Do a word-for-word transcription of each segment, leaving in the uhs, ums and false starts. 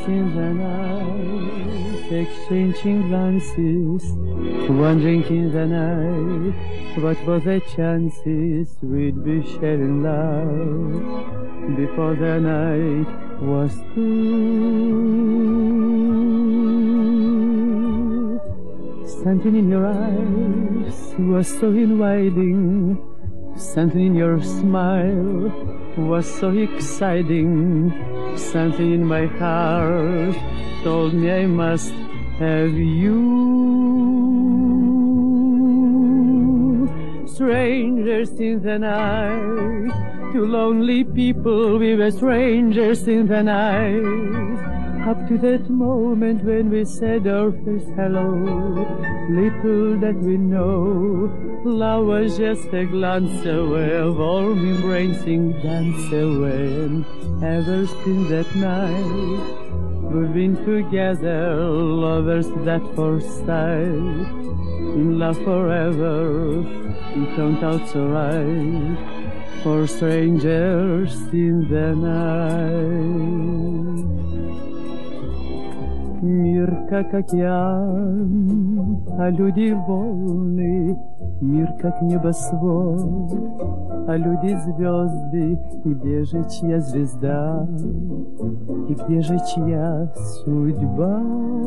in the night, exchanging glances, wondering in the night, what were the chances we'd be sharing love before the night was through. Something in your eyes was so inviting, something in your smile was so exciting, something in my heart told me I must have you. Strangers in the night, two lonely people, we were strangers in the night. Up to that moment when we said our first hello, little that we know, love was just a glance away, a warm embracing dance away. And ever since that night, we've been together, lovers that first sight. In love forever, it turned out so right, for strangers in the night. Мир как океан, а люди волны, мир как небосвод, а люди звезды. Где же чья звезда и где же чья судьба?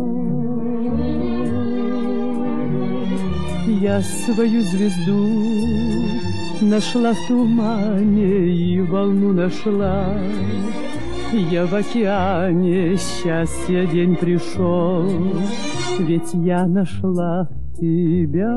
Я свою звезду нашла в тумане и волну нашла. Я в океане, счастья день пришел, ведь я нашла тебя.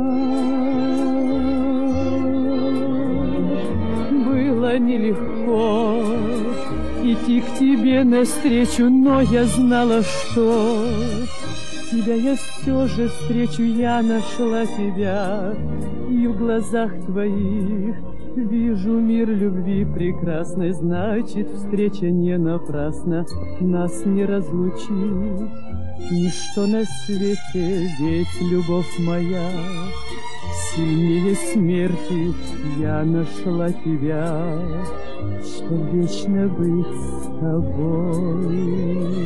Было нелегко идти к тебе навстречу, но я знала, что тебя я все же встречу. Я нашла тебя, и в глазах твоих вижу мир любви прекрасный. Значит, встреча не напрасна, нас не разлучит ничто на свете, ведь любовь моя сильнее смерти. Я нашла тебя, чтоб вечно быть с тобой.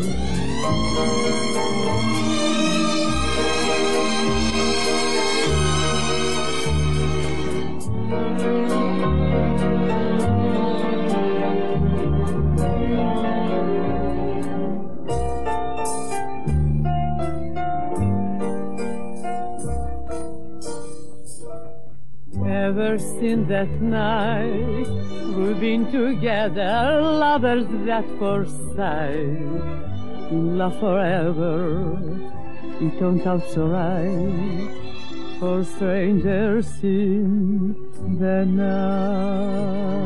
Ever since that night, we've been together, lovers at first sight. In love forever, it turned out so right, for strangers in the night.